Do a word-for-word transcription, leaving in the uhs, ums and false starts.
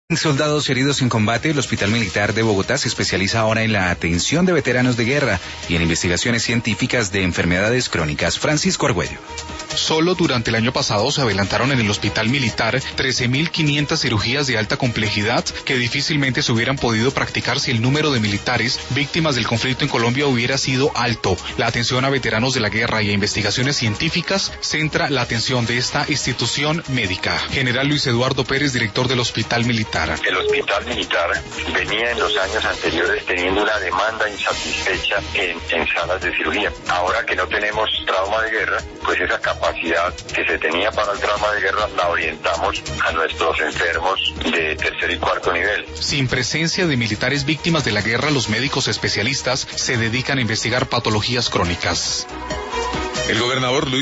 Soldados heridos en combate, el Hospital Militar de Bogotá se especializa ahora en la atención de veteranos de guerra y en investigaciones científicas de enfermedades crónicas. Francisco Argüello. Solo durante el año pasado se adelantaron en el Hospital Militar trece mil quinientas cirugías de alta complejidad que difícilmente se hubieran podido practicar si el número de militares víctimas del conflicto en Colombia hubiera sido alto. La atención a veteranos de la guerra y a investigaciones científicas centra la atención de esta institución médica. General Luis Eduardo Pérez, director del Hospital Militar. El Hospital Militar venía en los años anteriores teniendo una demanda insatisfecha en, en salas de cirugía. Ahora que no tenemos trauma de guerra, pues esa capacidad que se tenía para el trauma de guerra la orientamos a nuestros enfermos de tercer y cuarto nivel. Sin presencia de militares víctimas de la guerra, los médicos especialistas se dedican a investigar patologías crónicas. El gobernador Luis